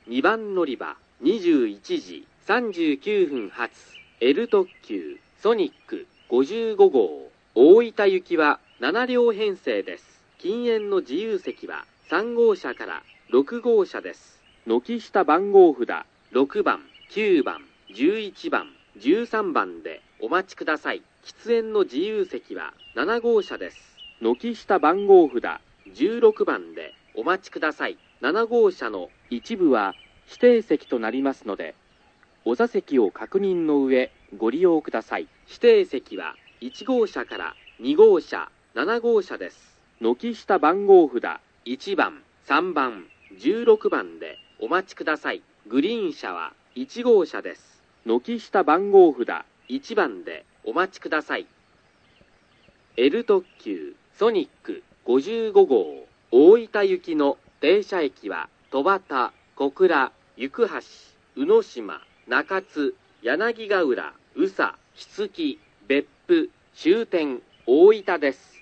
2番乗り場21時39分発 L 特急ソニック55号大分行きは7両編成です。禁煙の自由席は3号車から6号車です。軒下番号札6番、9番、11番、13番でお待ちください。喫煙の自由席は7号車です。軒下番号札16番でお待ちください。7号車の一部は指定席となりますので、お座席を確認の上ご利用ください。指定席は1号車から2号車、7号車です。軒下番号札1番、3番、16番でお待ちください。グリーン車は1号車です。軒下番号札1番でお待ちください。L 特急ソニック55号大分行きの停車駅は戸畑、小倉、行橋、宇野島、中津、柳ヶ浦、宇佐、木月、別府、終点、大分です。